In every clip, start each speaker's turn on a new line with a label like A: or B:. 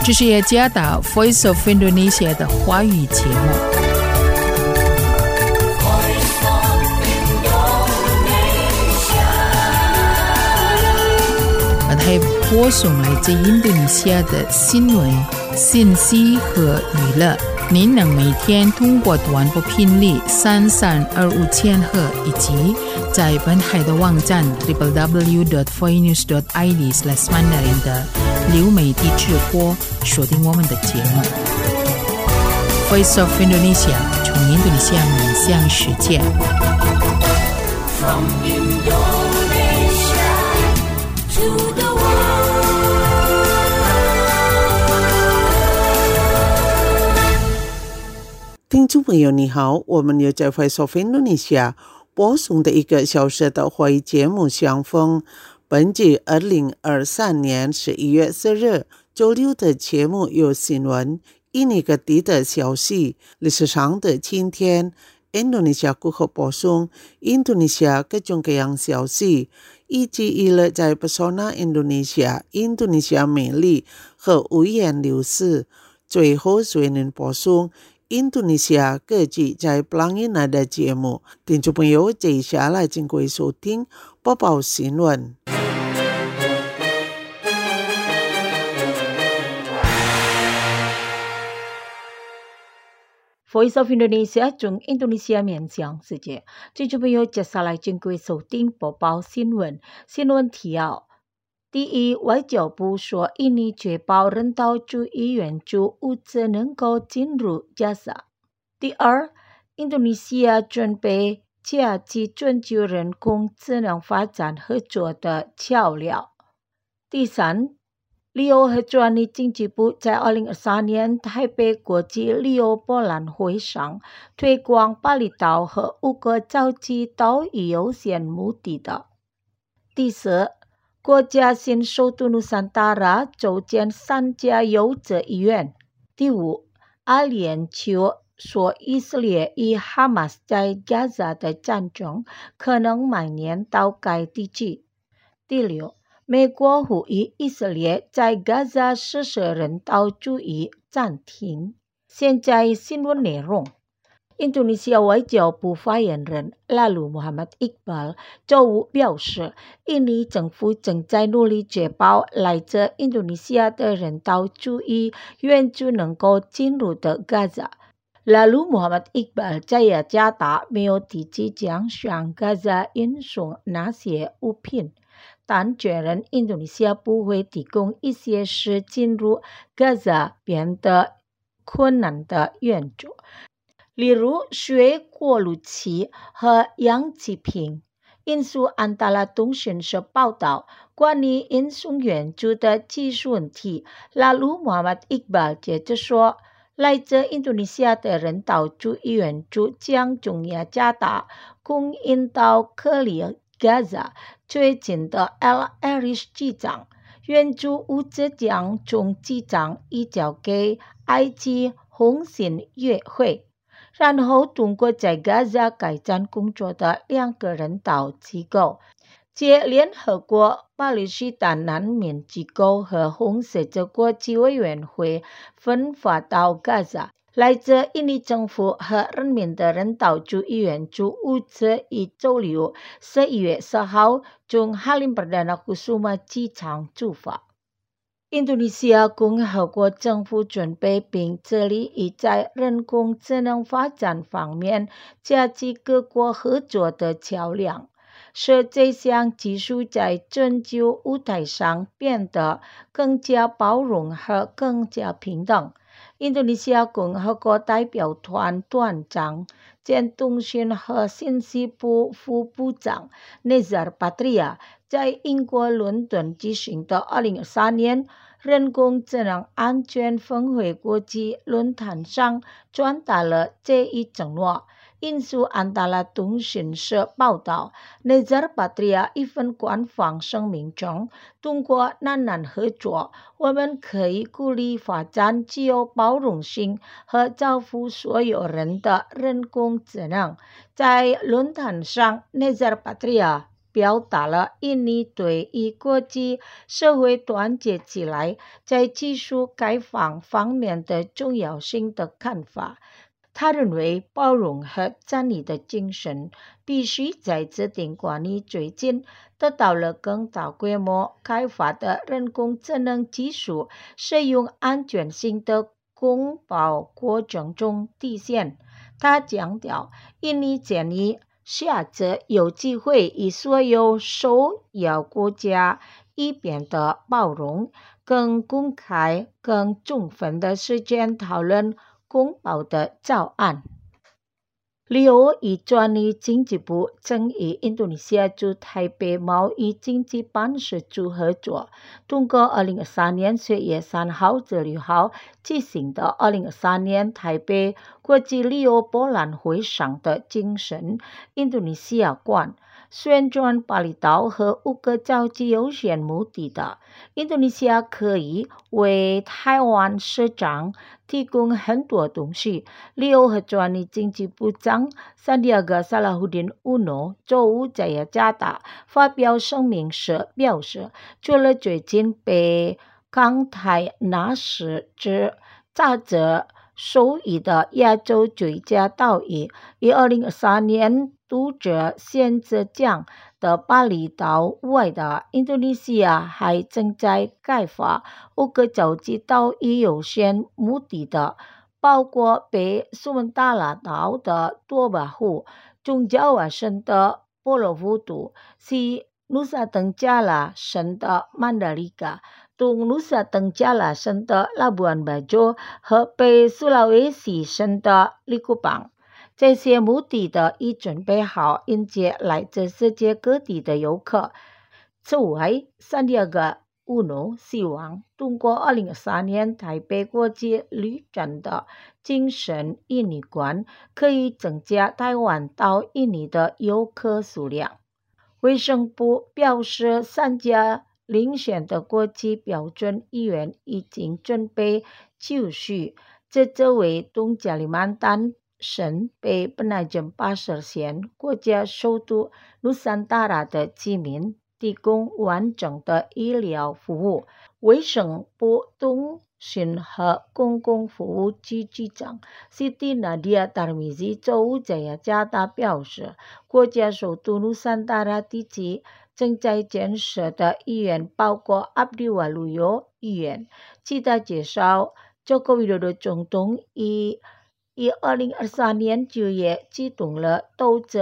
A: 这是雅加达 Voice of Indonesia 的华语节目。它播送来自印度尼西亚的新闻、信息和娱乐。您能每天通过短波频率3325千赫以及在本台的网站 www.voinews.id/mandarin 的流媒体直播收听我们的节目。Voice of Indonesia 从印度尼西亚面向世界。From Indonesia to the
B: 听众朋友你好，我们又在 Voice of Indonesia 播送的1个小时的华语节目相逢。本季2023年11月4日周六的节目有新闻、印尼各地的消息、历史上的今天、印度尼西亚过后播送印度尼西亚各种各样消息，以及娱乐在 Pesona Indonesia、印度尼西亚美丽和五颜六色。最后为您播送印度尼西亚各地在 Pelangina 的节目。听众朋友，接下来请各位收听播报新闻。
C: Voice of Indonesia 从印度尼西亚面向世界。听众朋友，接下来请各位收听播报新闻。新闻提要：第一，外交部说印尼确保人道主义援助物资能够进入加沙。第二，印度尼西亚准备架起全球人工智能发展合作的桥梁。第三，旅游和专利经济部在2023年台北国际旅游博览会上推广巴厘岛和5个洲际岛屿优先目的地。第四，国家新首都努桑达拉组建3家优质医院。第五，阿联酋说以色列与哈马斯在加沙的战争可能蔓延到该地区。第六，美国呼吁以色列在加沙实施人道主义暂停。现在新闻内容。印度尼西亚外交部发言人拉鲁穆罕默德·伊克巴尔周五表示，印尼政府正在努力确保来自印度尼西亚的人道主义援助能够进入到加沙。拉鲁穆罕默德·伊克巴尔在雅加达没有提及将向加沙运送哪些物品，但确认印度尼西亚不会提供一些使进入加沙变得困难的援助，例如水果、炉气和氧气瓶。印度安达拉通讯社报道，关于运送援助的技术问题，拉鲁穆罕默德·伊克巴尔接着说，来自印度尼西亚的人道主义援助将从雅加达供应到克里加沙最近的 El Arish 机场，援助物资将从机场移交给埃及红新月会，然后通过在加沙开展工作的2个人道机构，即联合国巴勒斯坦难民机构和红十字国际委员会分发到加沙。来自印尼政府和人民的人道主义援助物资于周六11月10号从哈林Perdana Kusuma机场出发。印度尼西亚共和国政府准备并致力于在人工智能发展方面架起各国合作的桥梁，使这项技术在全球舞台上变得更加包容和更加平等。印度尼西亚共和国代表团团长兼通讯和信息部副部长 Nezar Patria 在英国伦敦举行的2023年人工智能安全峰会国际论坛上传达了这一承诺。印度安达拉通讯社报道， Nezar Patria 一份官方声明中，通过南南合作，我们可以鼓励发展具有包容性和造福所有人的人工智能。在论坛上， Nezar Patria 表达了印尼对于国际社会团结起来，在技术开放方面的重要性的看法。他认为包容和战力的精神必须在制定关于最近得到了更大规模开发的人工智能技术使用安全性的公报过程中体现。他强调，印尼建议下次有机会与所有受邀国家一边的包容、更公开、更充分的时间讨论公报的草案。旅游与专利经济部正与印度尼西亚驻台北贸易经济办事处合作，通过2023年10月3号至6号举行的2023年台北国际旅游博览会上的精神印度尼西亚馆，宣传巴厘岛和5个交际有限目的的印度尼西亚可以为台湾市场提供很多东西。旅游和专利经济部长Sandiaga Salahuddin Uno周五在雅加达发表声明时表示，除了最近被港台纳什之杂志授予的亚洲最佳岛屿与2023年读者选择奖的巴厘岛外的印度尼西亚还正在开发5个交际岛屿有限目的的，包括北苏门答腊岛的多巴湖、中焦瓦省的波罗富都、西努萨登加拉省的曼达里嘎、东努萨登加拉省的拉布安巴州和北苏拉威西省的利库邦。这些目的地已准备好迎接来自世界各地的游客。此外，Sandiaga Uno希望通过2023年台北国际旅展的精神印尼馆，可以增加台湾到印尼的游客数量。卫生部表示，3家遴选的国际标准医院已经准备就绪，这作为东加里曼丹省北本奈镇巴舍县国家首都努桑达拉的居民提供完整的医疗服务。卫生部通讯和公共服务局局长 Siti Nadia Tarmizi 周五在雅加达表示，国家首都努桑达拉地区正在建设的医院包括 Abdiwaluyo 医院。记者介绍，Joko Widodo 总统于2023年9月启动了投资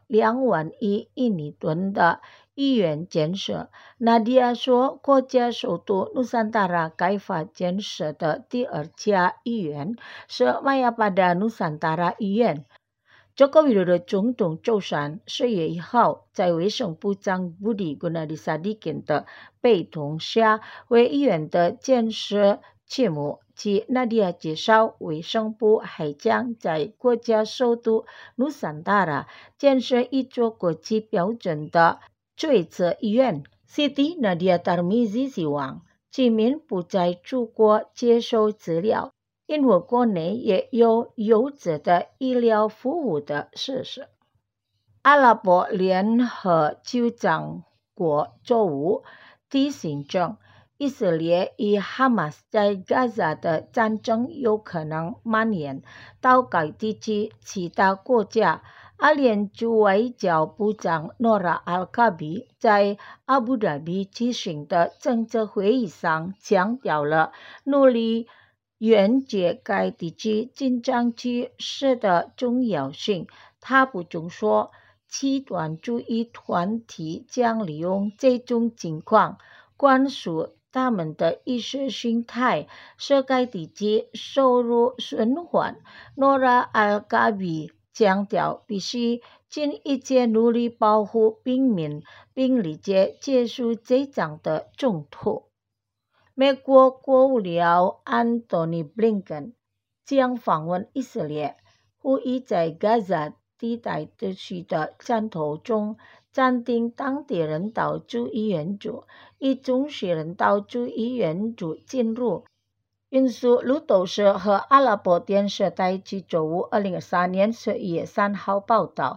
C: 2万亿印尼盾的医院建设。纳迪亚说，国家首都努桑达拉开发建设的第2家医院是Mayapada努桑达拉医院。Joko Widodo 总统周三10月1号在卫生部长 Budi Gunadisadikin 的陪同下为医院的建设揭幕。据纳迪亚介绍，卫生部还将在国家首都努桑达拉建设一座国际标准的垂直医院。Siti Nadia Tarmizi 希望居民不再出国接受治疗，因为国内也有优质的医疗服务的事实。阿拉伯联合酋长国周五提醒称，以色列与哈马斯在加沙的战争有可能蔓延到该地区其他国家。阿联酋外交部长 Nora Al-Kabi 在阿布达比举行的政治会议上强调了努力援助该地区紧张局势的重要性。他补充说，极端主义团体将利用这种情况灌输他们的意识形态，使该地区收入循环。Nora Al-Kabi 强调必须尽一切努力保护平民，并理解结束这场的冲突。美国国务卿安东尼·布林肯将访问以色列，呼吁在加沙地带地区的战斗中暂停当地人道主义援助，以准许人道主义援助进入。运输路透社和阿拉伯电视台据周五2023年11月3号报道，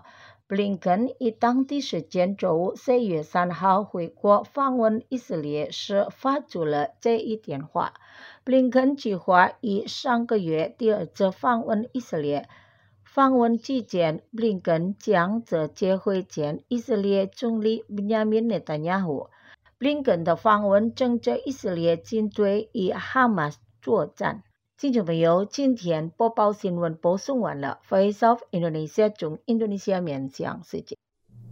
C: 布林肯以当地时间周五4月3号回国访问以色列时发出了这一电话。布林肯计划以上个月第二次访问以色列。访问期间，布林肯将直接会见以色列总理benjamin netanyahu。布林肯的访问正值以色列军队与哈马斯作战。听众朋友，今天播报新闻播送完了。Voice of Indonesia 从印度尼西亚面向世界。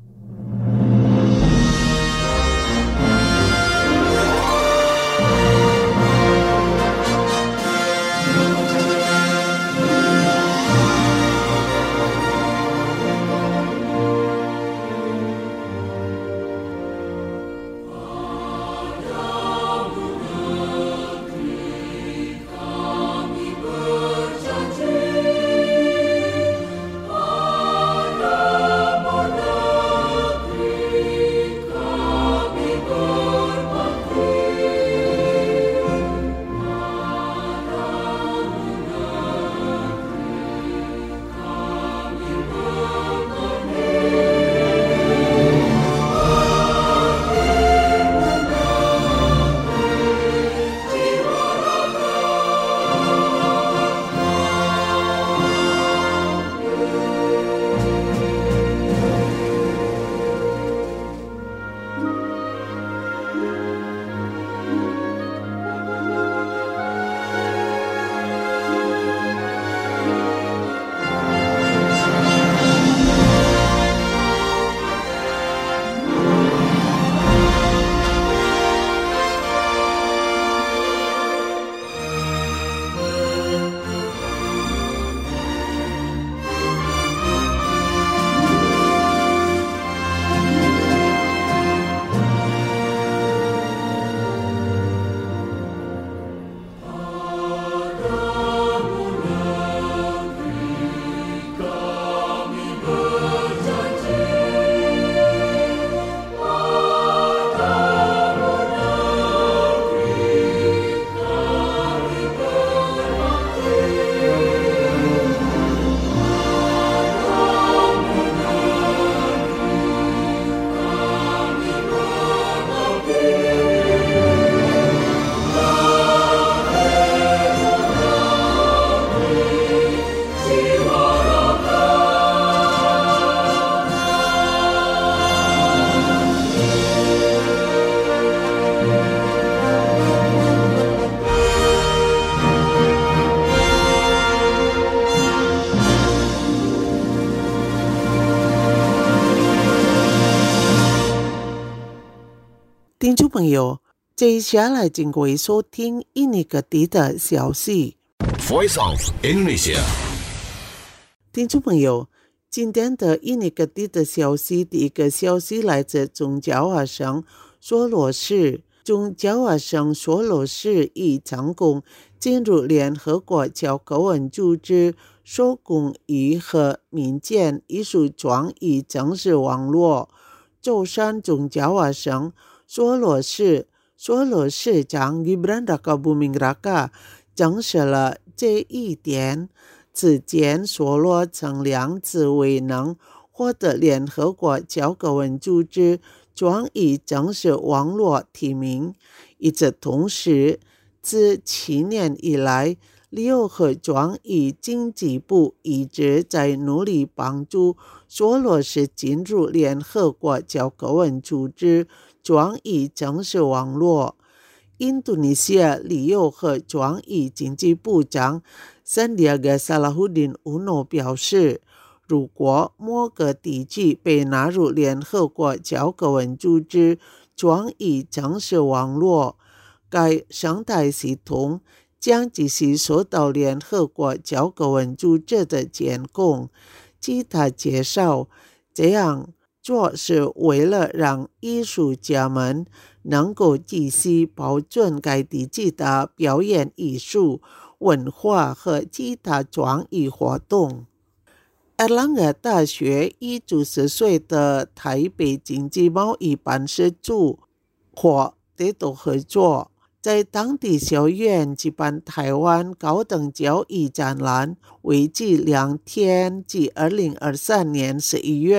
B: 听众朋友，接下来请各位收听印尼各地的消息。
D: Voice of Indonesia。
B: 听众朋友，今天的印尼各地的消息，第一个消息来自中爪哇省梭罗市。中爪哇省梭罗市已成功进入联合国教科文组织手工艺和民间艺术创意正式网络。舟山中爪哇省梭罗市长Gibran Rakabuming Raka证实了这一点。此前梭罗曾2次未能获得联合国教科文组织创意正式网络提名。与此同时，自7年以来，旅游和创意经济部一直在努力帮助梭罗市进入联合国教科文组织创意正式网络。印度尼西亚旅游和创意经济部长Sandiaga Salahuddin Uno 表示，如果某个地区被纳入联合国教科文组织创意正式网络，该生态系统将继续受到联合国教科文组织的监控。据他介绍，这样做是为了让艺术家们能够继续保存该地区的表演艺术、文化和其他创意活动。埃尔兰大学与90岁的台北经济贸易办事处或得到合作，在当地校园举办台湾高等教育展览，为期2天，至2023年11月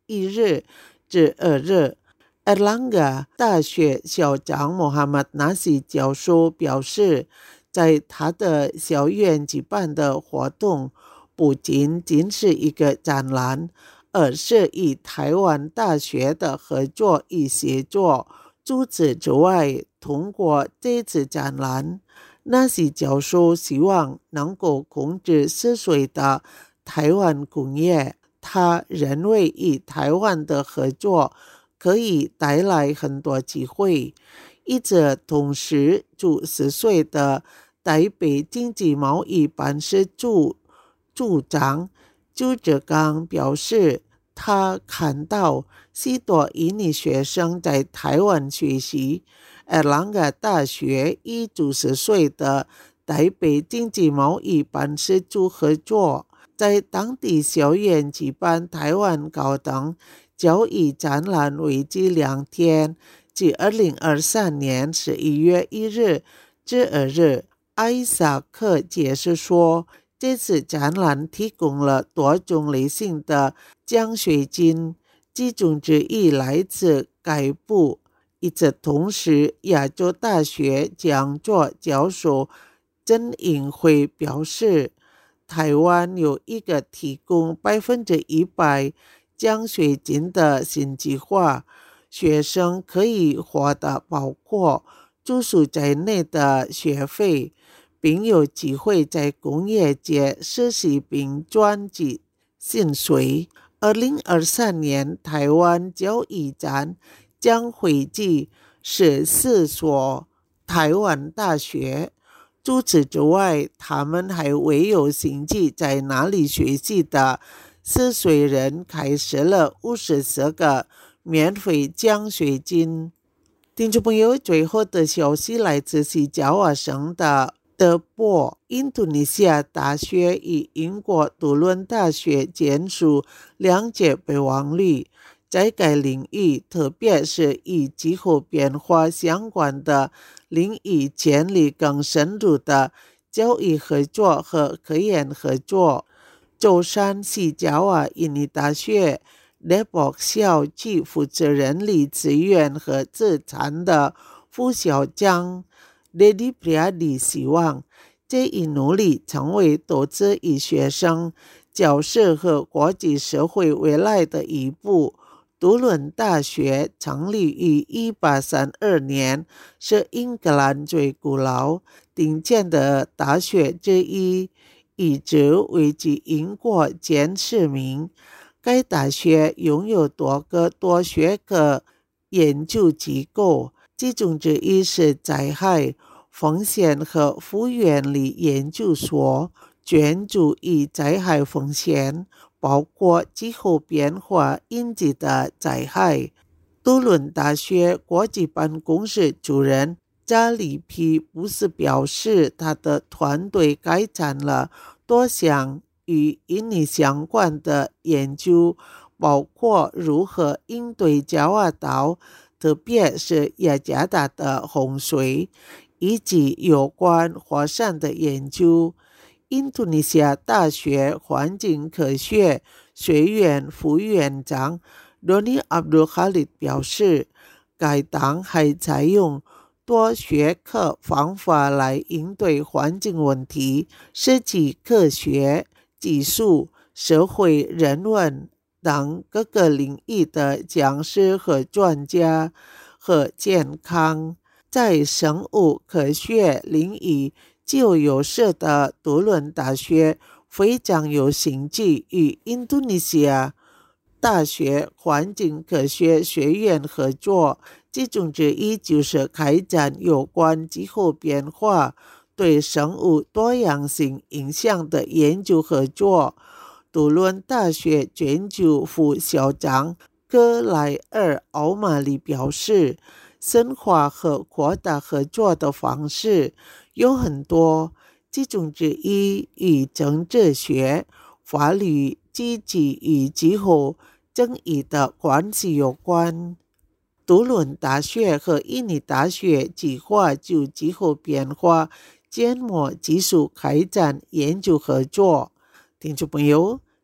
B: 1日至2日。埃朗加大学校长穆罕默德·纳西教授表示，在他的校园举办的活动不仅仅是一个展览，而是与台湾大学的合作与协作。除此之外，通过这次展览，纳西教授希望能够控制涉水的台湾工业。他认为与台湾的合作可以带来很多机会。一则同时90岁的台北经济贸易办事处处长朱哲刚表示，他看到许多印尼学生在台湾学习。埃朗加大学与90岁的台北经济贸易办事处合作，在当地校园举办台湾高等教育展览，为期2天，至2023年11月1日至2日。艾萨克解释说，这次展览提供了多种类型的奖学金，其中之一来自该部。与此同时，亚洲大学讲座教授曾颖辉表示，台湾有一个提供100%奖学金的新计划，学生可以获得包括住宿在内的学费，并有机会在工业界实习并赚取薪水。2023年台湾教育展将汇集14所台湾大学。除此之外，他们还为有兴趣在哪里学习的14岁人开设了54个免费奖学金。听众朋友，最后的消息来自西爪哇省的德波印度尼西亚大学与英国杜伦大学签署2届备忘录，在该领域，特别是与气候变化相关的领域建立更深入的教育合作和科研合作。舟山西爪哇印尼大学雷博校区负责人力资源和资产的副校长雷迪普亚里希望，这一努力成为投资于学生、教师和国际社会未来的一步。杜伦大学成立于1832年，是英格兰最古老、顶尖的大学之一，一直位居英国前10名。该大学拥有多个多学科研究机构，其中之一是灾害、风险和复原力研究所，专注于灾害风险，包括气候变化引起的灾害。杜伦大学国际办公室主任扎里皮布斯表示，他的团队开展了多项与印尼相关的研究，包括如何应对爪哇岛，特别是雅加达的洪水，以及有关火山的研究。印度尼西亚大学环境科学学院副院长罗尼阿卜杜哈利表示，该党还采用多学科方法来应对环境问题，涉及科学、技术、社会人文等各个领域的讲师和专家，和健康在生物科学领域具有优势的杜伦大学非常有兴趣与印度尼西亚大学环境科学学院合作，其中之一就是开展有关气候变化对生物多样性影响的研究合作。杜伦大学全球副校长格莱尔·奥马里表示，深化和扩大合作的方式有很多，其中之一与政治学、法律、经济与气候争议的关系有关。杜伦大学和印尼大学计划就气候变化建模技术开展研究合作。听众朋友，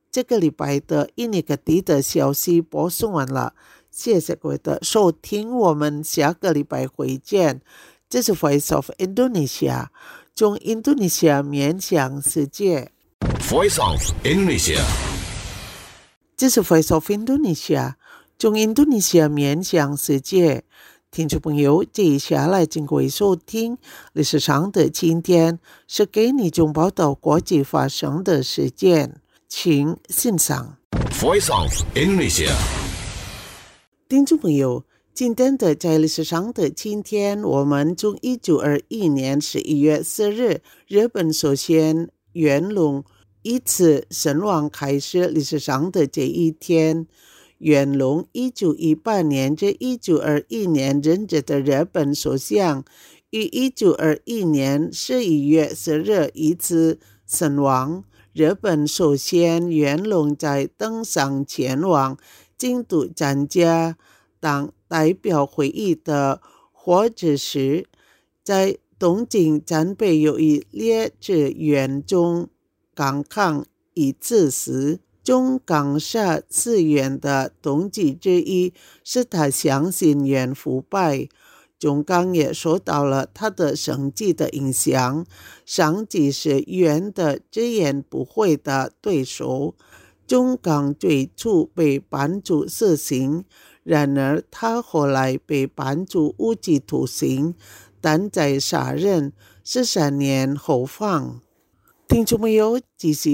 B: 这个礼拜的印尼各地的消息播送完了，谢谢各位的收听，我们下个礼拜会见。这是 Voice of Indonesia， 从印度尼西亚面向世界。
D: Voice of Indonesia。
B: 这是 Voice of Indonesia， 从印度尼西亚面向世界。听众朋友，接下来请各位收听历史上的今天，是给你中报道国际发生的事件，请欣赏。
D: Voice of Indonesia。
B: 听众朋友，今天的在历史上的今天，我们从1921年11月4日日本首相元隆一次身亡开始历史上的这一天。元隆1918年至1921年任职的日本首相，于1921年11月4日一次身亡。日本首相元隆在登上前往京都参加党代表会议的火车时，在东京站备有一列车员中感抗一致时，中港社四员的动机之一是他相信元腐败。中港也受到了他的生计的影响，上级是元的直言不讳的对手。中港最初被判处死刑，然而他后来被判处无期徒刑，但在杀人13年后放。听众朋友，这是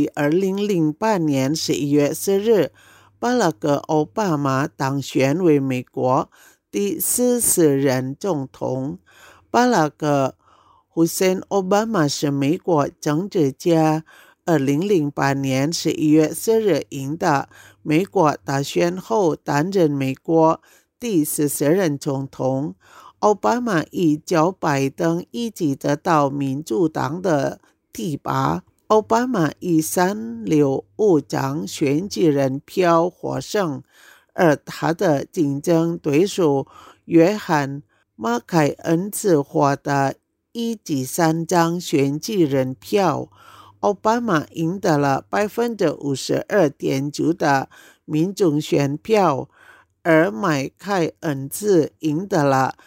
B: 2008年11月4日，巴拉克·奥巴马当选为美国第40任总统。巴拉克·胡塞·奥巴马是美国政治家，2008年11月4日赢得美国大选后担任美国第40任总统。奥巴马以较拜登一起得到民主党的提拔。奥巴马以365张选举人票获胜，而他的竞争对手约翰·马凯恩只获得113张选举人票。奥巴马赢得了 52.9% 的民众选票，而马凯恩只赢得了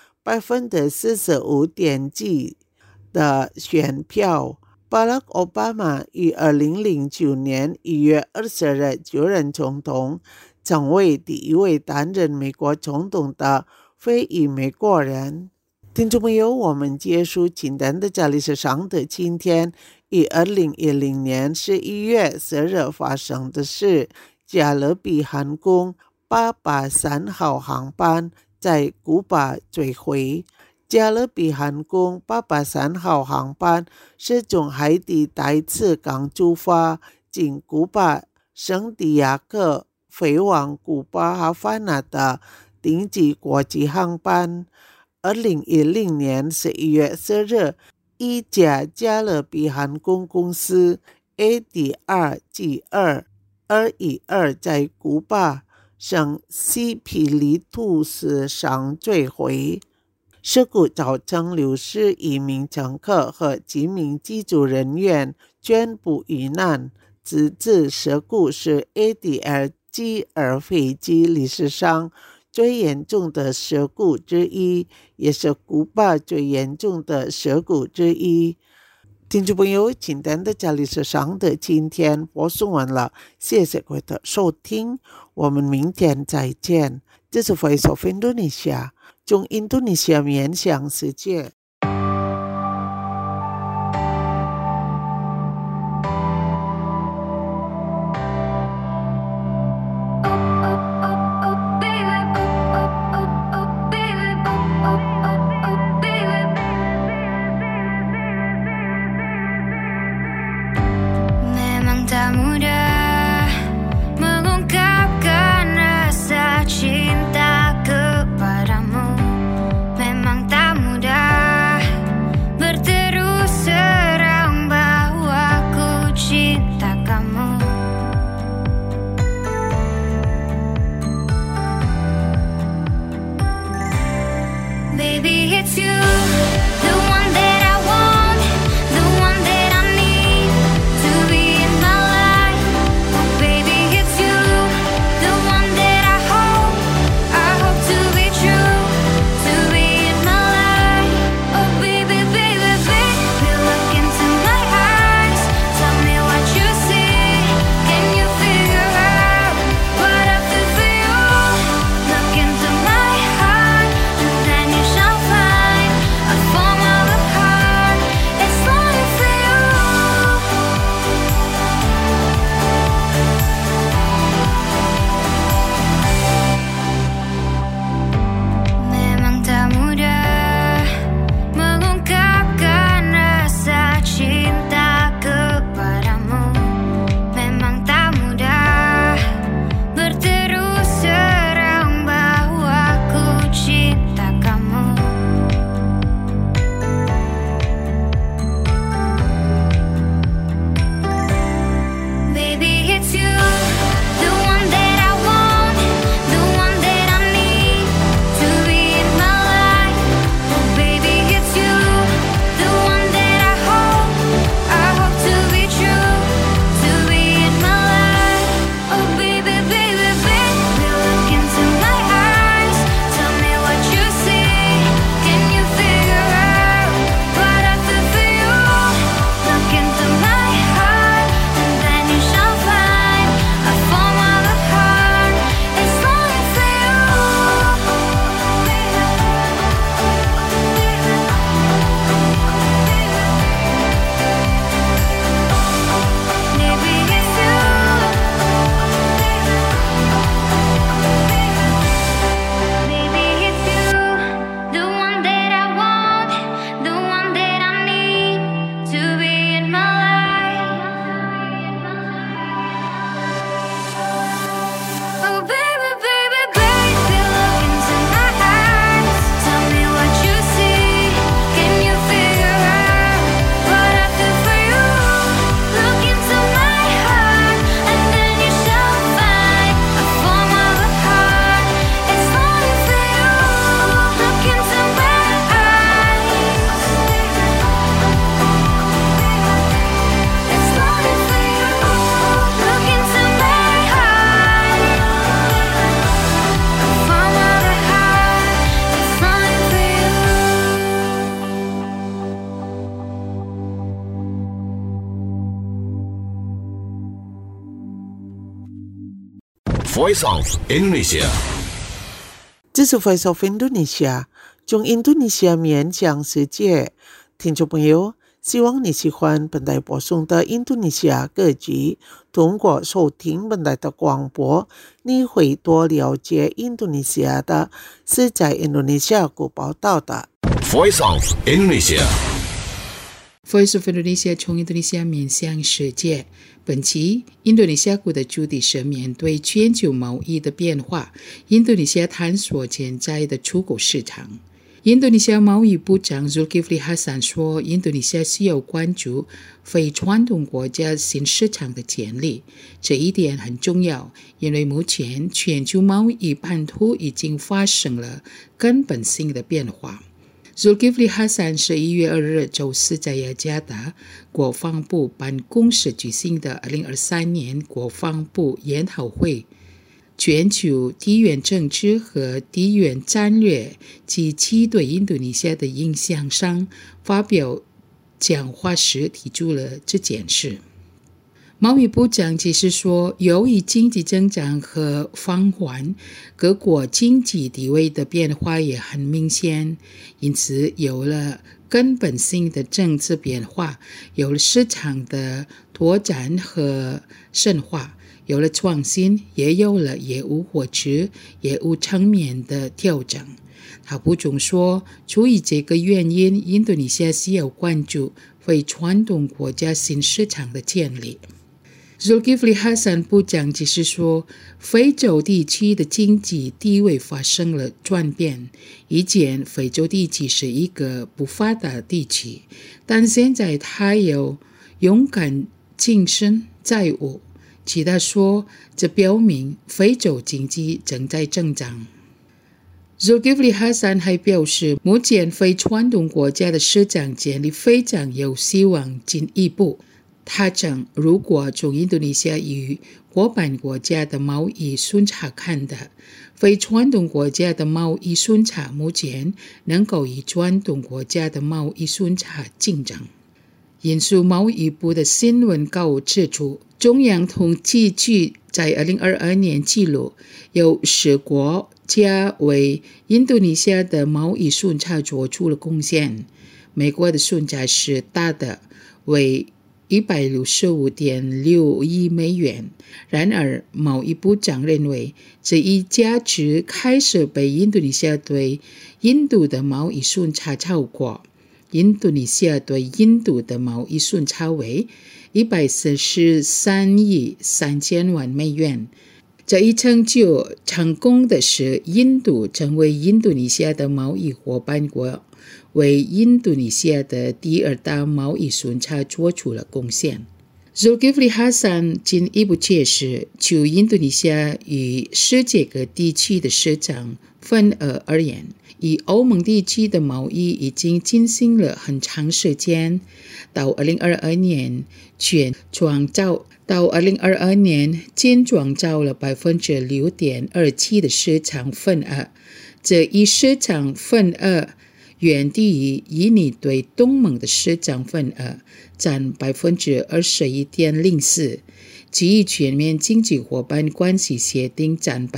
B: 45.9% 的选票。巴拉克·奥巴马于2009年1月20日就任总统，成为第一位担任美国总统的非裔美国人。听众朋友，我们结束今天的历史上的今天，于2010年11月4日发生的事。加勒比航空883号航班在古巴坠毁。加勒比航空883号航班是从海地第次港出发，经古巴圣地亚哥飞往古巴哈瓦那的顶级国际航班。2010年11月4日，一家加勒比航空公司 ADR-G2 212在古巴圣西皮利图斯上坠毁。事故造成61名乘客和几名机组人员全部遇难。此次事故是 ADR-G2 飞机历史上最严重的事故之一，也是古巴最严重的事故之一。听众朋友，今天的历史上的今天播送完了，谢谢各位的收听，我们明天再见。这是 Voice of Indonesia， 从印度尼西亚面向世界。
E: Tak mudah mengungkapkan rasa cinta kepadamu. Memang tak mudah
D: Voice of Indonesia。
B: 这是 Voice of Indonesia， 从印度尼西亚面向世界。听众朋友，希望你喜欢本台播送的印度尼西亚歌曲。通过收听本台的广播，你会多了解印度尼西亚的是在印度尼西亚国报道的。
D: Voice of
A: Indonesia。Voice of Indonesia 从印度尼西亚面向世界。本期印度尼西亚国的主题是面对全球贸易的变化，印度尼西亚探索潜在的出口市场。印度尼西亚贸易部长 Zulkifli Hasan 说，印度尼西亚需要关注非传统国家新市场的潜力，这一点很重要，因为目前全球贸易版图已经发生了根本性的变化。Zulkifli Hasan 11月2日周四在雅加达国防部办公室举行的2023年国防部研讨会全球地缘政治和地缘战略及其对印度尼西亚的影响上发表讲话时提出了这件事。贸易部长解释说，由于经济增长和放缓，各国经济地位的变化也很明显，因此有了根本性的政治变化，有了市场的拓展和深化，有了创新，也有了业务或者业务层面的调整。他补充说，出于这个原因，印度尼西亚需要关注非传统国家新市场的建立。Zulkifli Hasan 部长解释说，非洲地区的经济地位发生了转变。以前非洲地区是一个不发达地区，但现在它有勇敢精神在握。其他说，这表明非洲经济正在增长。Zulkifli Hasan 还表示，目前非传统国家的市场建立非常有希望进一步。他称，如果从印度尼西亚与伙伴国家的贸易顺差看的，非传统国家的贸易顺差目前能够与传统国家的贸易顺差竞争。引述贸易部的新闻稿指出，中央统计局在2022年记录有10国家为印度尼西亚的贸易顺差做出了贡献。美国的顺差是大的，为165.6亿美元。然而，贸易部长认为，这一价值开始被印度尼西亚对印度的贸易顺差超过。印度尼西亚对印度的贸易顺差为143亿3000万美元。这一成就成功的是印度成为印度尼西亚的贸易伙伴国，为印度尼西亚的第二大贸易顺差做出了贡献。Zulkifli Hasan 进一步解释，就印度尼西亚与世界各地区的市场份额而言，以欧盟地区的贸易已经进行了很长时间，到2022年仅创造了 6.27% 的市场份额。这一市场份额远低于印尼对东盟的市场份额，占 21.04%， 基于全面经济伙伴关系协定占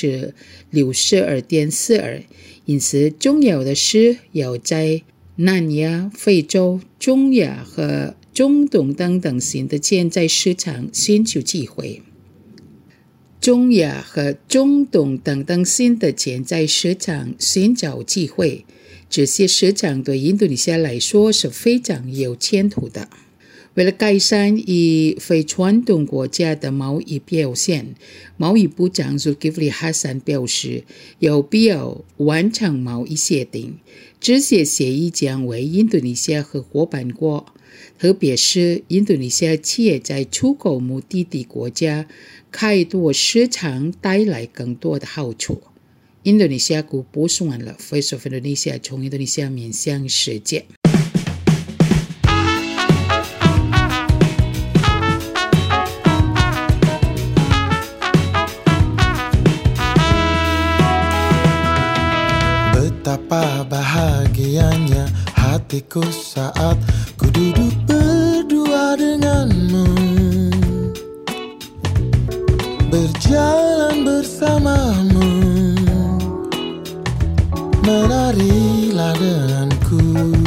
A: 62.42%。 因此，重要的是要在南亚、非洲、中亚和中东等等新的潜在市场寻求机会。中亚和中东等等新的潜在市场寻找机会，这些市场对印度尼西亚来说是非常有前途的。为了改善与非传统国家的贸易表现，贸易部长 Zulkifli Hasan 表示，有必要完成贸易协定。这些协议将为印度尼西亚和伙伴国，特别是印度尼西亚企业在出口目的地国家开拓市场带来更多的好处。印度尼西亚国播送完了 Voice of Indonesia 从印度尼西亚面向世界。
F: Betapa bahagianya hatiku saat ku duduk berdua denganmu, berjalan berjalan bersamamu, menarilah denganku.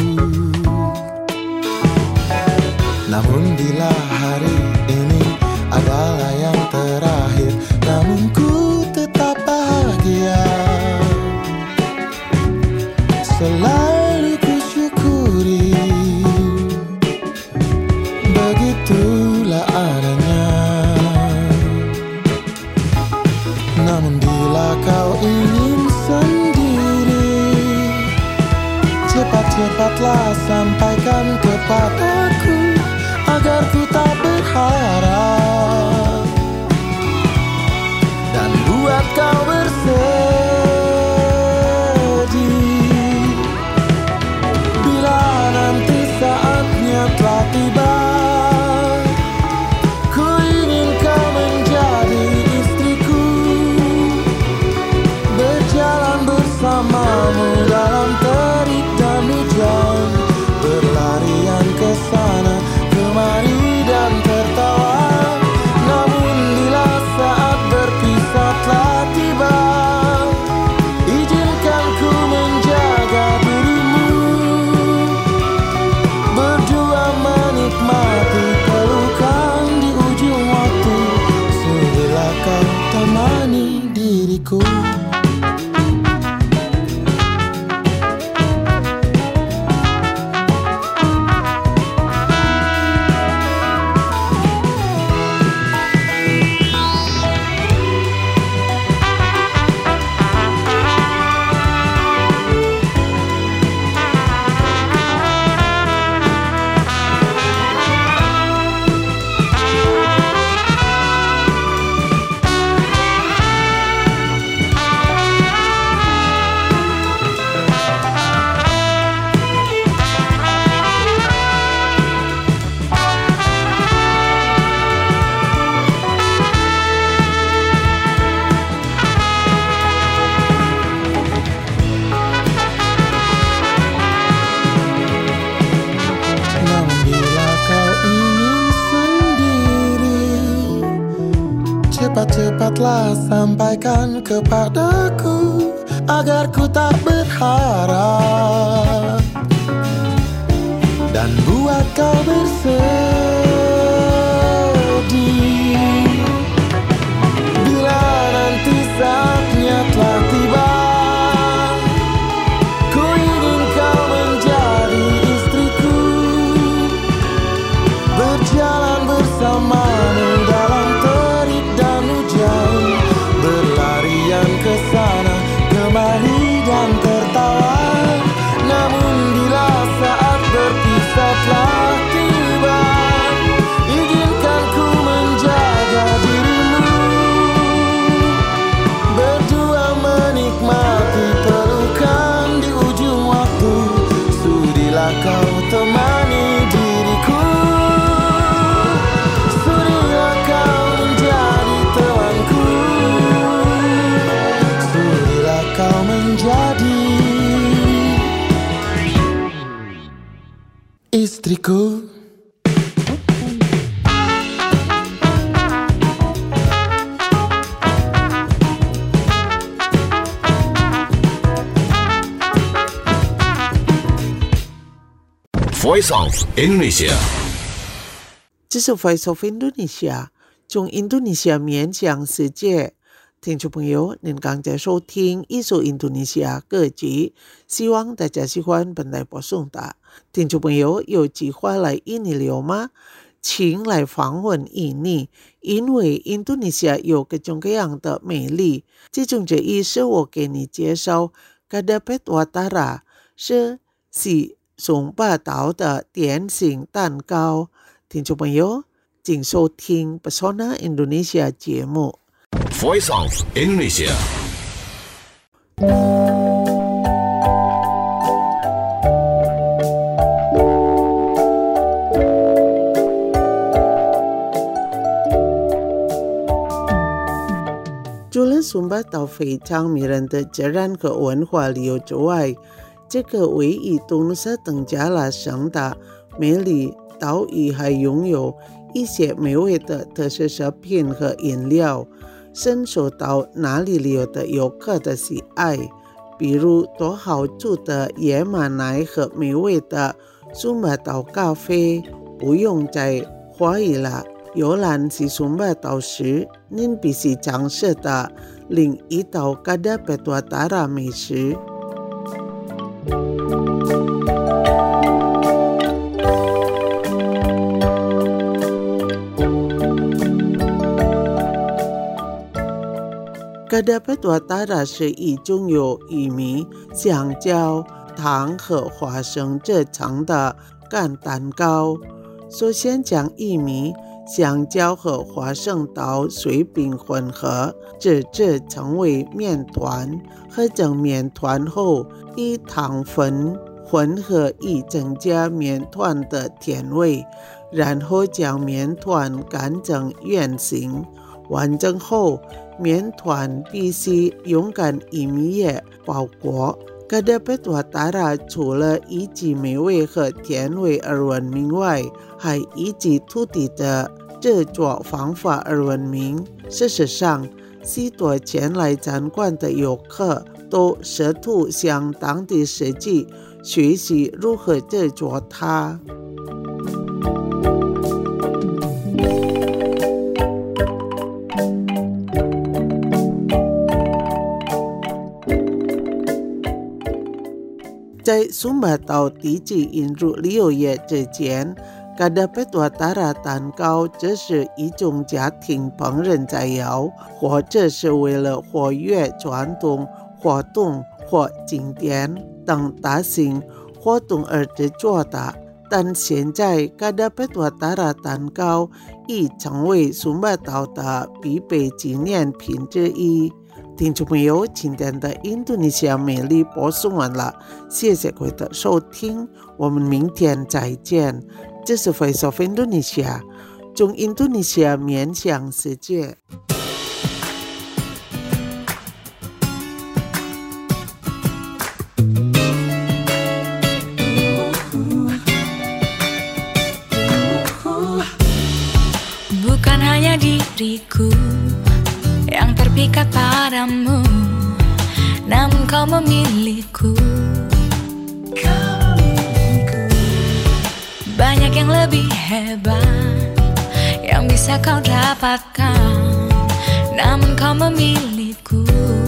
F: Namun bila hari ini adalah yang terakhir, namun ku tetap bahagia. Selalu ku syukuri, begitulah adanya. Namun bila kau ingin sendiri, cepat-cepatlah sampaikan kepadaku, agar ku tak berharap dan buat kau bersedih. Bila nanti saatnya telah tiba, ku ingin kau menjadi istriku, berjalan bersamamu dalam terik dan hujan, berlarian ke sana kemari dan tertawa. Namun bila saat berpisah telah tiba, izinkan ku menjaga dirimu, berdua menikmati pelukan di ujung waktu. Sudilah kau temani diriku. Cepat-cepatlah sampaikan kepadaku, agar ku tak berharap dan buat kau bersedih. Bila nanti saatnya telah tiba, ku ingin kau menjadi istriku, berjalan bersamamu dalam terik dan hujan, berlarian ke sana kemari dan tertawa. Namun bila saat berpisah telah tiba, izinkan ku menjaga dirimu, berdua menikmati pelukan di ujung waktu. Sudilah kau temani diriku, sudilah kau menjadi temanku, sudilah kau menjadi istriku.
D: Voice of Indonesia。
B: 这是 Voice of Indonesia， 从印度尼西亚面向世界。听众朋友，您刚才收听艺术印度尼西亚各集，希望大家喜欢本台播送的。听众朋友有计划来印尼旅游吗？请来访问印尼，因为印度尼西亚有各种各样的美丽。其中之一是我给你介绍 Kadapet Watara， 是喜松巴岛的点心蛋糕。听众朋友，请收听 Pesona Indonesia 节目。
D: Voice of Indonesia。
B: 除了松巴岛非常迷人的自然和文化旅游之外，这个位于东努沙登加拉省的美丽岛屿还拥有一些美味的特色食品和饮料。 深受到哪里旅游的游客的喜爱，比如多好住的椰马奶和美味的苏马岛咖啡。不用再怀疑了，游览西苏马岛时，您必须尝试的另一道嘎达贝多达拉美食。嘎达贝多达拉是一种由玉米、香蕉、糖和花生制成的干蛋糕。首先将玉米、香蕉和花生到水饼混合，制成为面团。合成面团后，以糖粉混合以增加面团的甜味，然后将面团擀成圆形。完成后，面团必须用干玉米叶包裹。嘎达贝多达拉除了以其美味和甜味而闻名外，还以其土地的制作方法而闻名。事实上，许多前来参观的游客都试图向当地实际学习如何制作它。在苏马岛地区引入旅游业之前，嘎达贝多达拉蛋糕只是一种家庭烹饪菜肴，或者是为了活跃传统活动或景点等大型活动而制作的。但现在，嘎达贝多达拉蛋糕已成为苏马岛的必备纪念品之一。听众朋友，今天的印度尼西亚美丽播送完了，谢谢各位的收听，我们明天再见。这是 Voice of Indonesia， 从印度尼西亚面向世界。
E: Bukan hanya diriku yang terpikat padamu, namun kau memilihku. Banyak yang lebih hebat yang bisa kau dapatkan, namun kau memilihku.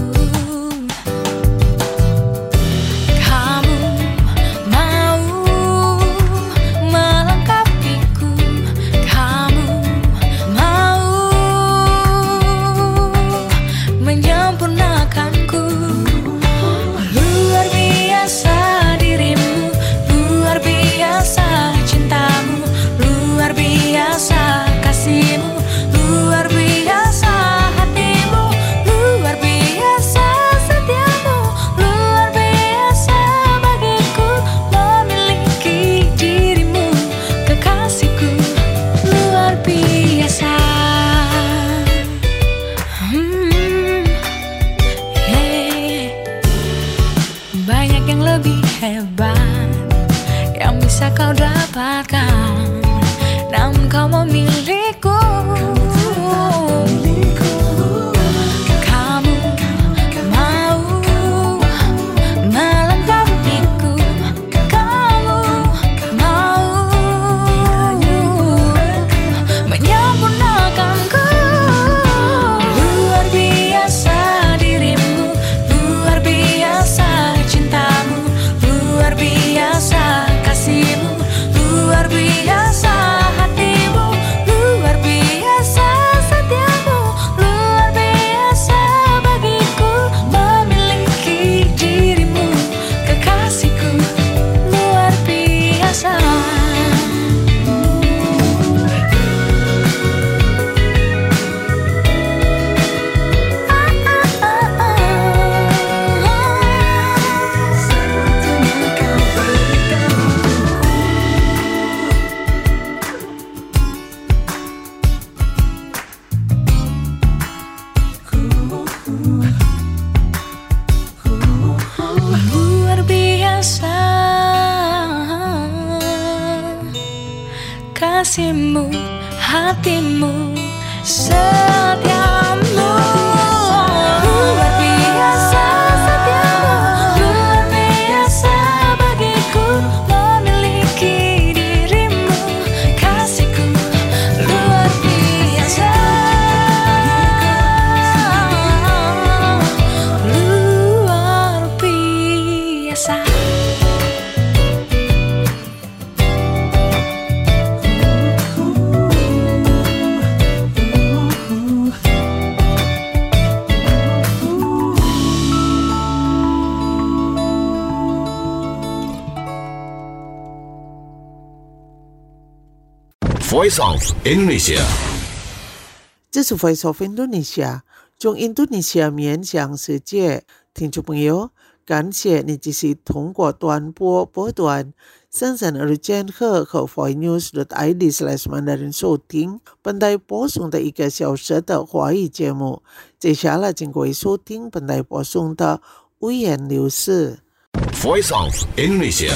E: Kamu mau melengkapiku, kamu mau menyempurnakanku. Luar biasa dirimu, luar biasa cintamu, luar biasa kasihmu, luar biasa hatimu, luar biasa setiamu, luar biasa bagiku memiliki dirimu, kekasihku, luar biasa. Banyak yang lebih hebat yang bisa kau dapatkan, namun kau memilihku. Kamu mau melengkapiku, kamu mau menyempurnakanku. Luar biasa dirimu, luar biasa cintamu, luar biasa kasihmu, luar biasa hatimu, luar biasa setiamu, luar biasa bagiku memiliki dirimu, kekasihku, luar biasa. Luar biasa kasihmu, hatimu, setiamu.
D: Voice of Indonesia。
B: 这是 Voice of Indonesia， 从印度尼西亚面向世界。听众朋友，感谢你继续通过短波波段32千赫和 voinews.id/mandarin 收听本台播送的1个小时的华语节目。接下来请各位收听本台播送的五言六事。
D: Voice of Indonesia。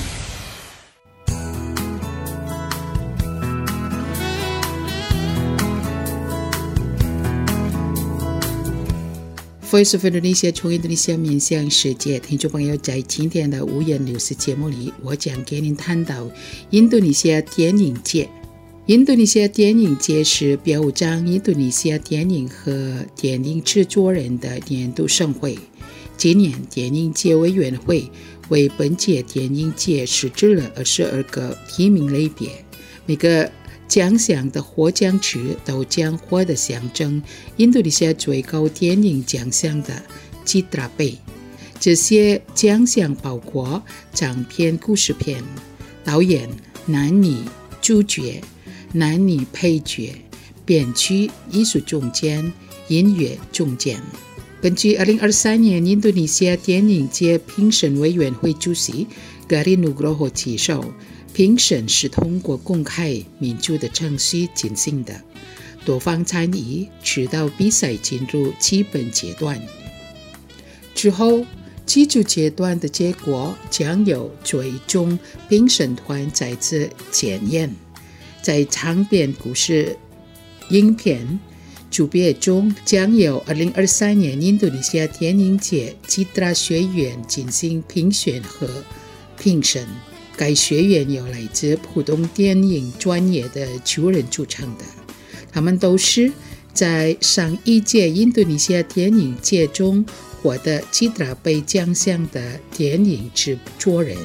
A: Voice of Indonesia 从印度尼西亚面向世界。听众朋友，在今天的五言六事节目里，我将给您谈到印度尼西亚电影节。印度尼西亚电影节是表彰印度尼西亚电影和电影制作人的年度盛会。今年电影节委员会为本届电影节设置了22个提名类别，每个奖项的获奖者都将获得象征印度尼西亚最高电影奖项的吉特拉杯。这些奖项包括长篇故事片、导演、男女主角、男女配角、编剧、艺术总监、音乐总监。根据2023年印度尼西亚电影节评审委员会主席 Garin Nugroho 介绍，评审是通过公开民主的程序进行的，多方参与，直到比赛进入基本阶段。之后，基础阶段的结果将由最终评审团再次检验。在长篇故事影片组别中，将由2023年印度尼西亚电影节吉特拉学院进行评选和评审。该学院由来自普通电影专业的9人组成的，他们都是在上一届印度尼西亚电影节中获得吉特拉杯奖项的电影制作人。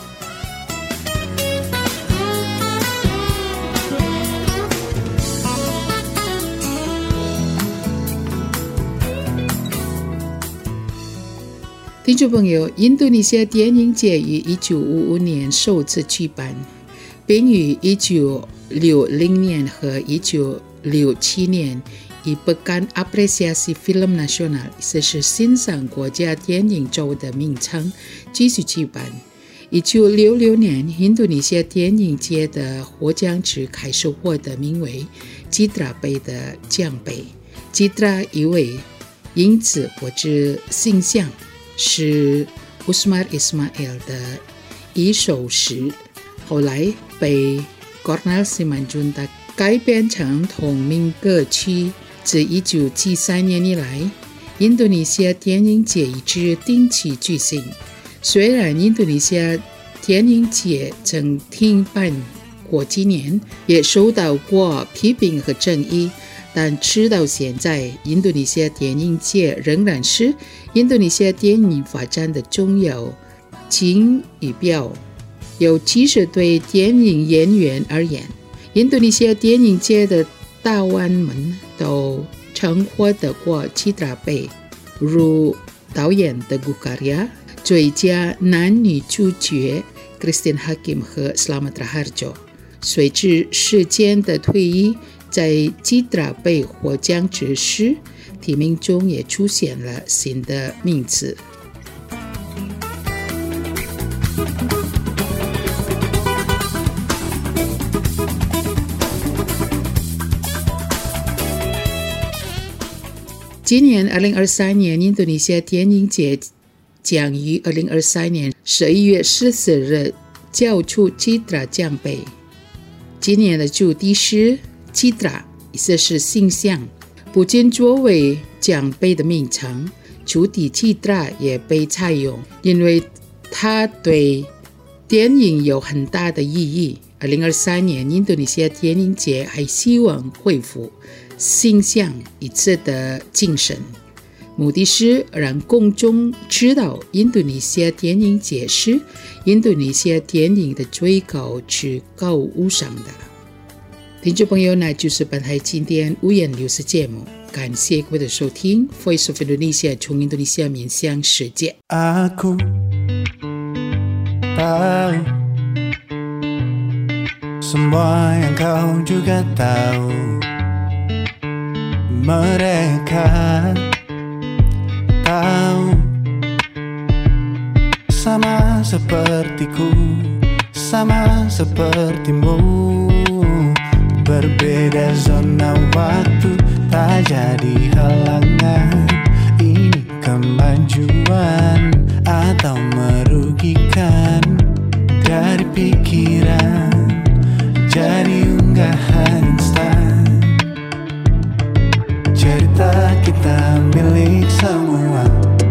A: 听众朋友，印度尼西亚电影节于1955年首次举办，并于1960年和1967年以Pekan Apresiasi Film Nasional， 这是欣赏国家电影周的名称继续举办。1966年，印度尼西亚电影节的获奖者开始获得名为吉特拉杯的奖杯。吉特拉意为因此或者形象，是 Usmar Ismail 的一首诗，后来被 Cornel Simanjuntak 改编成同名歌曲。自1973年以来，印度尼西亚电影节一直定期举行。虽然印度尼西亚电影节曾停办过几年，也受到过批评和争议，但直到现在，印度尼西亚电影节仍然是印度尼西亚电影发展的重要晴雨表。尤其是对电影演员而言，印度尼西亚电影节的大腕们都曾获得过吉特拉杯，如导演的Teguh Karya、最佳男女主角 Christine Hakim 和 Slamet Raharjo。随着时间的推移，在吉特拉杯获奖者时，提名中也出现了新的名词。今年2023年印度尼西亚电影节将于2023年11月14日交出吉特拉奖杯。今年的主题是吉特拉，意思是形象。不仅作为奖杯的名称，主题吉特拉也被采用，因为它对电影有很大的意义。2023年印度尼西亚电影节还希望恢复形象一致的精神，目的是让公众知道印度尼西亚电影节是印度尼西亚电影的最高至高无上的。听众朋友，那就是本台今天五言六事节目，感谢各位的收听。Voice of Indonesia 从印度尼西亚面向世界。
F: Aku tahu Semua yang kau juga tahu, mereka tahu sama sepertiku, sama sepertimu. Berbeda zona waktu tak jadi halangan. Ini kemajuan atau merugikan? Dari pikiran jadi unggahan instan. Cerita kita milik semua.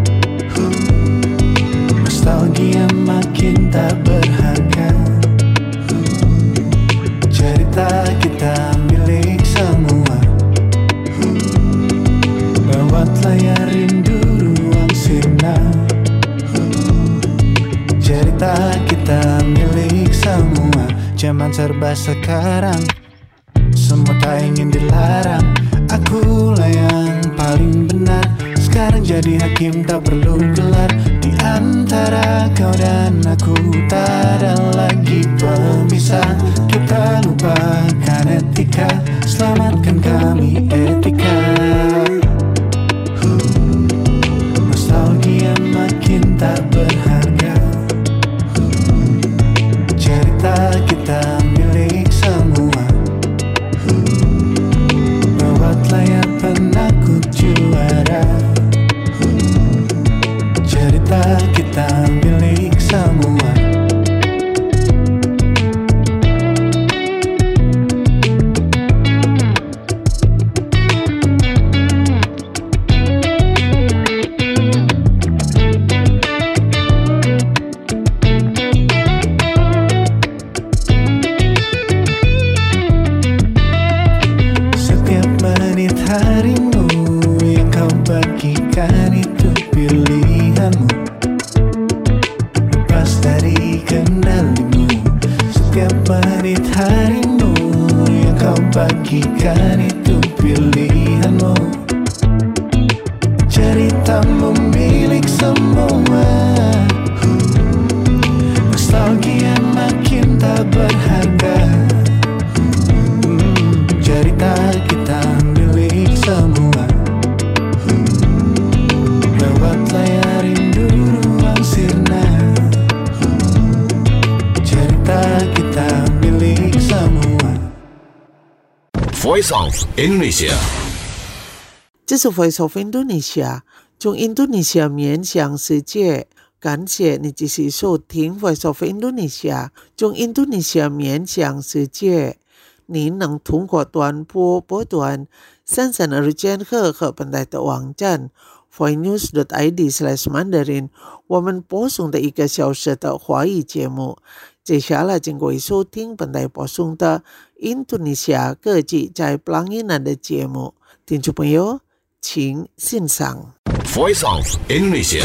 F: Nostalgia makin tak berharga. Cerita kita milik semua. Lewat layar rindu ruang sirna. Cerita kita milik semua. Zaman serba sekarang, semua tak ingin dilarang. Akulah yang paling benar. Sekarang jadi hakim tak perlu gelar. Di antara kau dan aku tak ada lagi pemisah. Kita lupakan etika, selamatkan kami etika. Nostalgia makin tak berharga. Cerita kita milik semua. Lewat layar penakut juara. Cerita kita milik semua. Setiap menit harimu yang kau bagikan itu pilihanmu. Lepas dari kendalimu. Setiap menit harimu yang kau bagikan itu pilihanmu. Ceritamu milik semua. Nostalgia makin tak berharga. Cerita kita milik semua. Lewat layar rindu ruang sirna. Cerita kita milik semua.
D: Voice of Indonesia.
B: 这是 Voice of Indonesia， 从印度尼西亚面向世界。感谢你继续收听 Voice of Indonesia， 从印度尼西亚面向世界。您能通过短波波段32千赫和本台的网站 voinews.id/mandarin 我们播送的1个小时的华语节目。接下来请各位收听本台播送的印度尼西亚各地在 Pelanginan 的节目。听众朋友，请欣赏。
D: Voice of Indonesia.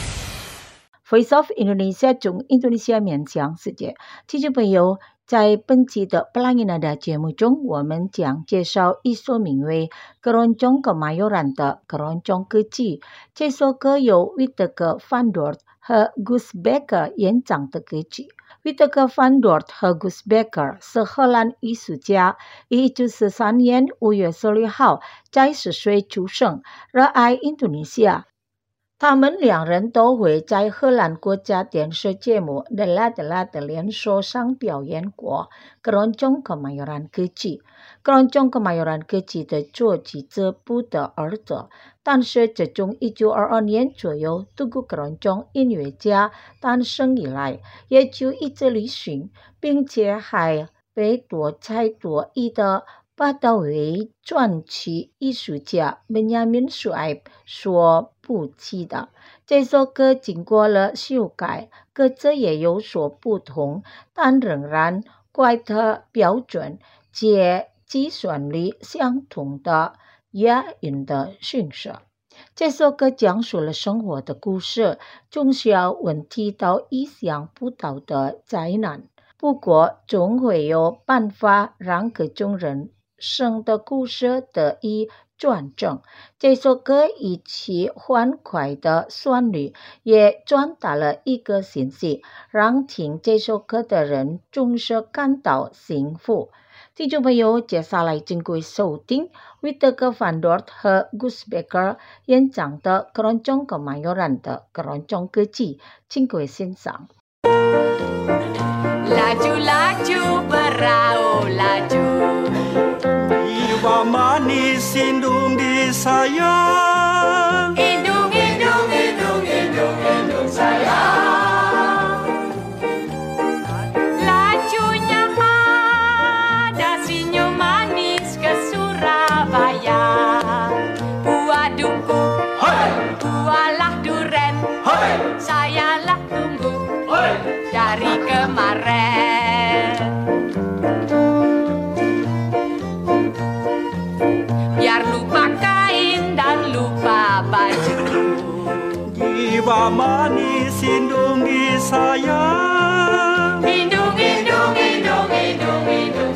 C: Voice of Indonesia 从印度尼西亚面向世界。听众朋友，在本期的 Pelanginan 的节目中，我们将介绍一首名为 Keroncong Kemayoran 的 Keroncong 歌剧。这首歌由 Whittaker Van Dort 和 Guus Becker 演唱的歌曲。Whittaker Van Dort 和 Guus Becker 是荷兰艺术家，1943年5月16号在10岁出生，热爱印度尼西亚。他们2人都会在荷兰国家电视节目 Della Della 的连说上表演过 Keroncong Kemayoran 歌剧。Keroncong Kemayoran 歌剧的作曲者不得而知，但是自从1922年左右Tugu Keroncong 音乐家诞生以来，也就一直旅行，并且还被多才多艺的巴达维传奇艺术家 Benjamin Sueb 所谱曲的。这首歌经过了修改，歌词也有所不同，但仍然怪特标准且计算率相同的押韵的形式。这首歌讲述了生活的故事，从小问题到意想不到的灾难，不过总会有办法让各种人生的故事得以转正。这首歌以其欢快的旋律也传达了一个信息，让听这首歌的人总是感到幸福。听众朋友，接下来请各位收听 Whittaker Van Dort 和 Gus Becker 演唱的 Keroncong Kemayoran 的 Keroncong 歌姬，请各位欣赏。
E: Laju-laju perahu laju,
F: Jiwa manis indung disayang,
E: indung, indung, indung, indung, indung sayang. Lajunya ada senyum manis ke Surabaya. Buah duku, buahlah duren, sayalah tunggu dari kemarin. Biar lupa kain dan lupa baju.
F: jiwa manis indung disayang,
E: Indung, indung, indung, indung, indung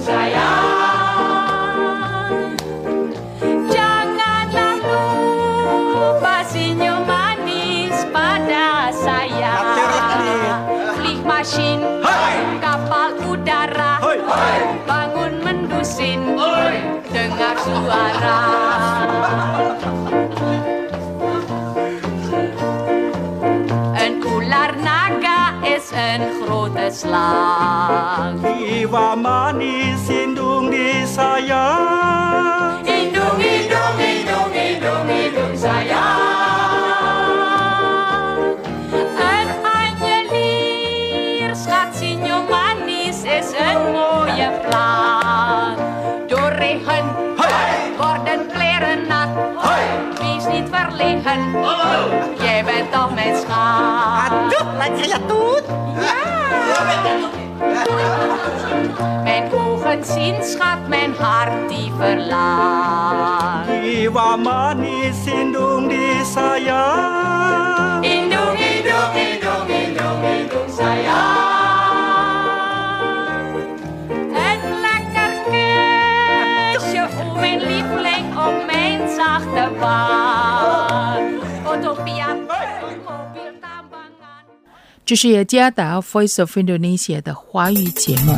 E: sayang. Janganlah lupa senyum manis pada saya. Flieg machine, kapal udara, bangun mendusin, dengar suara. Een ular naga is een grote slang.
F: jiwa manis indung disayang,
E: Indung, indung, indung, indung, indung sayang. Een anjelier, schat, senyum manis is een mooie plaat. Door regen worden kleren nat. Wees niet verlegen, jij bent toch mijn schat.
G: Aduh, lekker ya Toet.
E: Mijn ogen zien, schat, mijn hart die verlaat.
F: jiwa manis indung disayang,
E: Indung, indung, indung, indung, indung sayang. Een lekker kusje, o mijn lieveling, op mijn zachte wang. Utopia, mobiel tambangan.
A: 这是雅加达 Voice of Indonesia 的华语节目。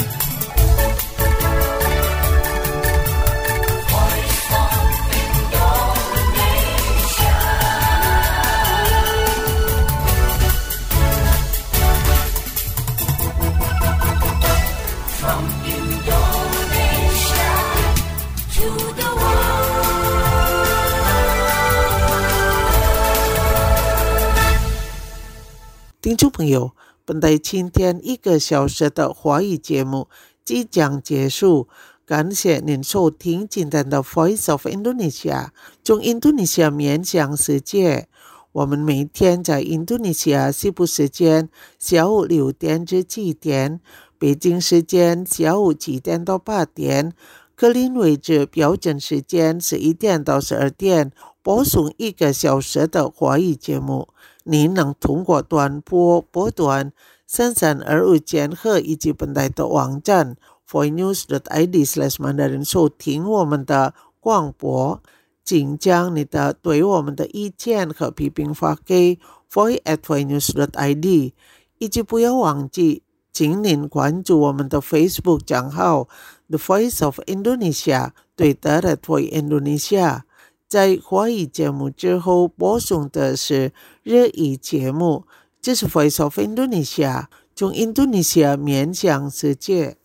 B: 听众朋友，本台今天1个小时的华语节目即将结束，感谢您收听今天的 Voice of Indonesia 中印度尼西亚面向世界。我们每天在印度尼西亚西部时间下午6点至7点，北京时间下午7点到8点，格林威治标准时间11点到12点，播送1个小时的华语节目。您能通过短波波段3325赫以及本台的网站 voinews.id/mandarin 收听我们的广播，请将你的对我们的意见和批评发给 voice@voinews.id， 以及不要忘记请您关注我们的 Facebook 账号 The Voice of Indonesia， Twitter @voiceindonesia。在华语节目之后播送的是日语节目，这是 Voice of Indonesia， 从印度尼西亚面向世界。